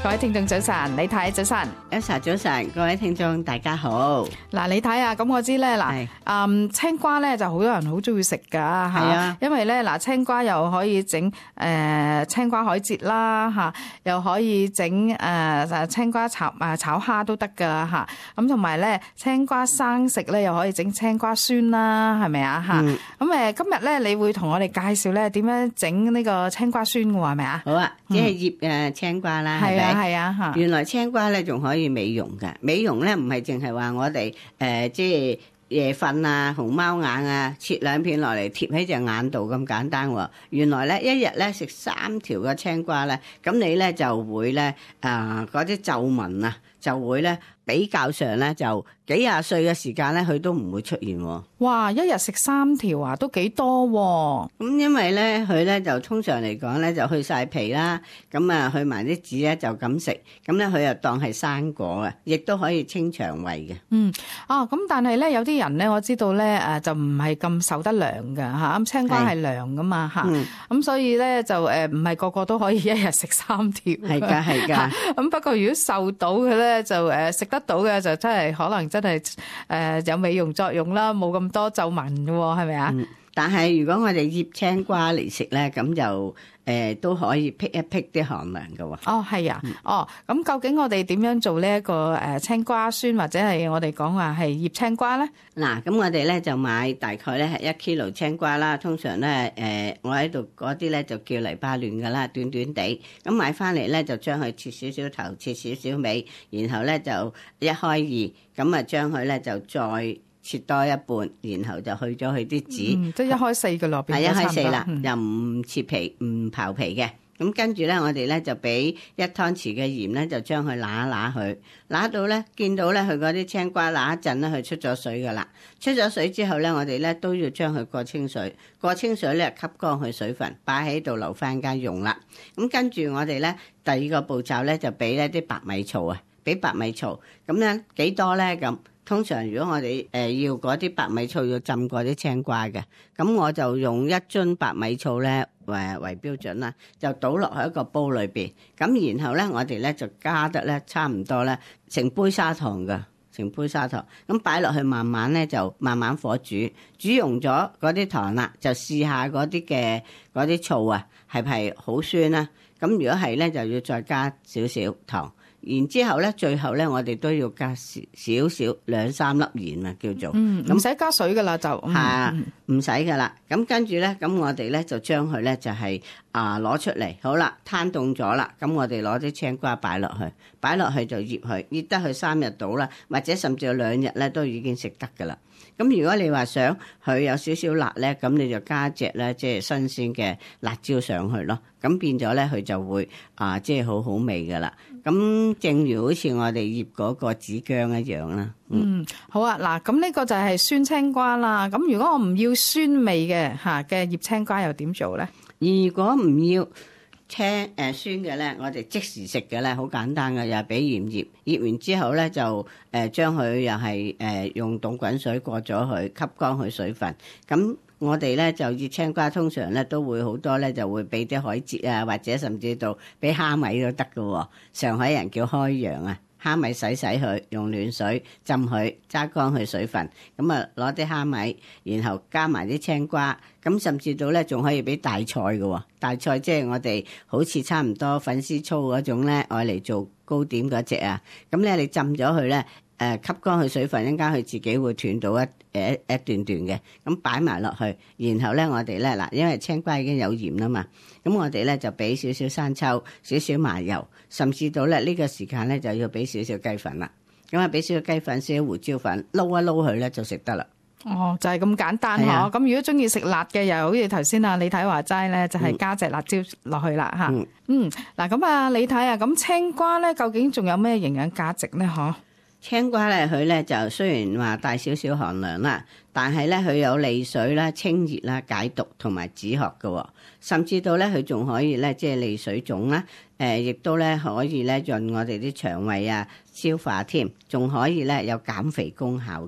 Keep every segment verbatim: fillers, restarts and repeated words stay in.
各位聽眾早晨，李太早晨 Elsa 早晨，各位聽眾大家好。 嗱，你睇下，咁我知咧，嗱，嗯，青瓜咧就好多人好中意食噶吓， 啊， 因為咧嗱，青瓜又可以整誒青瓜海蜇啦吓，又可以整誒青瓜炒誒炒蝦都得噶吓，咁同埋咧青瓜生食咧又可以整青瓜酸啦，係咪啊吓？咁誒今日咧你會同我哋介紹咧點樣整呢個青瓜酸嘅係咪啊？ 好啊，即係醃誒青瓜啦，係咪？ 係啊吓。 原來青瓜咧仲可以美容嘅，美容咧唔係淨係話我哋誒、呃、即係夜瞓啊、熊貓眼啊，切兩片落嚟貼喺隻眼度咁簡單喎。原來咧一日咧食三條嘅青瓜咧，咁你咧就會咧啊嗰啲皺紋啊就會咧比較上咧就幾廿歲嘅時間咧佢都唔會出現喎。 哇！一日食三條啊，都幾多喎？ 咁因為咧佢咧就通常嚟講咧就去晒皮啦，咁啊去埋啲籽咧就咁食，咁咧佢又當係生果啊，亦都可以清腸胃嘅。 嗯，啊咁但係咧有啲人咧我知道咧誒就唔係咁受得涼㗎嚇，咁青瓜係涼㗎嘛嚇，咁、嗯、所以咧就誒唔係個個都可以一日食三條。 係㗎係㗎。 咁不過如果受到嘅咧就誒食得到嘅就真係可能真係誒有美容作用啦，冇咁多皺紋嘅喎，係咪啊？ 嗯，但係如果我哋醃青瓜嚟食咧，咁就誒、呃、都可以辟一辟啲寒涼嘅喎。 哦，係啊，嗯、哦，咁究竟我哋點樣做呢一個誒青瓜酸，或者係我哋講話係醃青瓜咧？ 嗱，咁我哋咧就買大概咧係一 kilo 青瓜啦。通常咧誒、呃，我喺度嗰啲咧就叫黎巴嫩㗎啦，短短地。咁買翻嚟咧就將佢切少少頭，切少少尾，然後咧就一開二，咁啊將佢咧就再切多一半，然後就去咗佢啲籽， 嗯，即係一開四嘅咯， 係一開四啦， 嗯、 又唔切皮唔刨皮嘅。咁跟住咧，我哋咧就俾一湯匙嘅鹽咧，就將佢揦一揦佢，揦到咧見到咧佢嗰啲青瓜揦一陣咧，佢出咗水噶啦。出咗水之後咧，我哋咧都要將佢過清水，過清水咧吸乾佢水分，擺喺度留翻間用啦。咁跟住我哋咧第二個步驟咧就俾咧啲白米醋啊，俾白米醋，咁咧幾多咧咁？通常如果我哋誒要嗰啲白米醋要浸過啲青瓜嘅，咁我就用一樽白米醋咧誒為標準啦，就倒落去一個煲裏邊，咁然後咧我哋咧就加得咧差唔多咧成杯砂糖㗎，成杯砂糖，咁擺落去慢慢咧就慢慢火煮，煮溶咗嗰啲糖啦，就試下嗰啲嘅嗰啲醋啊係唔係好酸啦？咁如果係咧就要再加少少糖。然之後咧，最後咧，我哋都要加少少少兩三粒鹽啊，叫做嗯，唔使加水噶啦，就係啊，唔使噶啦。咁跟住咧，咁我哋咧就將佢咧就係啊攞出嚟，好啦，攤凍咗啦。咁我哋攞啲青瓜擺落去，擺落去就醃佢，醃得佢三日到啦，或者甚至有兩日咧都已經食得噶啦。咁如果你話想佢有少少辣咧，咁你就加隻咧即係新鮮嘅辣椒上去咯。咁變咗咧，佢就會啊即係好好味噶啦。咁正如好似我哋醃嗰個紫薑一樣啦。 嗯，嗯好啊，嗱，咁呢個就係酸青瓜啦。咁如果我唔要酸味嘅嚇嘅醃青瓜又點做咧？ 如果唔要青誒、呃、酸嘅咧，我哋即時食嘅咧，好簡單嘅，又係俾鹽醃，醃完之後咧就誒、呃、將佢又係誒用凍滾水過咗佢，吸乾佢水分。咁我哋咧就醃青瓜，通常咧都會好多咧就會俾啲海蜇啊，或者甚至到俾蝦米都得㗎。上海人叫開洋啊。蝦米洗洗佢，用暖水浸佢，揸乾佢水分，咁啊攞啲蝦米，然後加埋啲青瓜，咁甚至到咧仲可以俾大菜嘅，大菜即係我哋好似差唔多粉絲粗嗰種咧，愛嚟做糕點嗰隻啊，咁咧你浸咗佢咧，誒吸乾佢水分，一陣間佢自己會斷到一誒一段段嘅，咁擺埋落去，然後咧我哋咧嗱，因為青瓜已經有鹽啦嘛，咁我哋咧就俾少少生抽，少少麻油，甚至到咧呢個時間咧就要俾少少雞粉啦，咁啊俾少少雞粉、少少胡椒粉，撈一撈佢咧就食得啦。 哦，就係、是、咁簡單嗬。咁、啊、如果中意食辣嘅，又好似頭先啊李太話齋咧，就係、是、加隻辣椒落去啦吓。嗯，嗯，嗱咁啊李太啊，咁青瓜咧究竟仲有咩營養價值咧？嗬？ 青瓜咧，佢咧就雖然話帶少少寒涼啦，但係咧佢有利水啦、清熱啦、解毒同埋止渴嘅，甚至到咧佢仲可以咧即係利水腫啦，誒亦都咧可以咧潤我哋啲腸胃啊、消化添，仲可以咧有減肥功效嘅。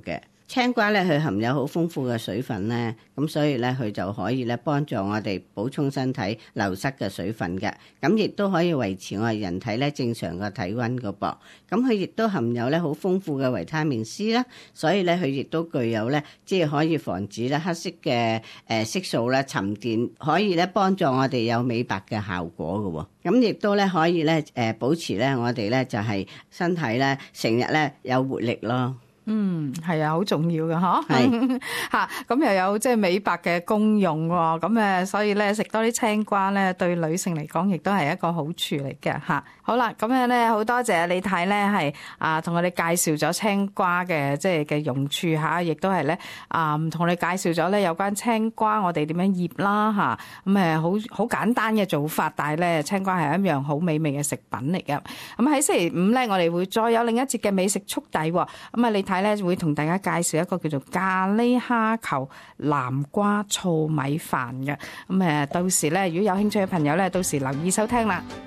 青瓜咧佢含有好豐富嘅水分咧，咁所以咧佢就可以咧幫助我哋補充身體流失嘅水分嘅，咁亦都可以維持我哋人體咧正常嘅體溫個噃。咁佢亦都含有咧好豐富嘅維他命 C 啦，所以咧佢亦都具有咧即係可以防止咧黑色嘅誒色素咧沉澱，可以咧幫助我哋有美白嘅效果嘅喎。咁亦都咧可以咧誒保持咧我哋咧就係身體咧成日咧有活力咯。 嗯，係啊，好重要嘅嗬。 係嚇，咁又有即係美白嘅功用喎。咁誒，所以咧食多啲青瓜咧，對女性嚟講亦都係一個好處嚟嘅嚇。好啦，咁樣咧好多謝李太咧係啊，同我哋介紹咗青瓜嘅即係嘅用處嚇，亦都係咧啊，同我哋介紹咗咧有關青瓜我哋點樣醃啦嚇。咁誒好好簡單嘅做法，但係咧青瓜係一樣好美味嘅食品嚟嘅。咁喺星期五咧，我哋會再有另一節嘅美食速遞喎。咁啊，李太咧會同大家介紹一個叫做咖喱蝦球南瓜糙米飯嘅。咁誒，到時咧如果有興趣嘅朋友咧，到時留意收聽啦。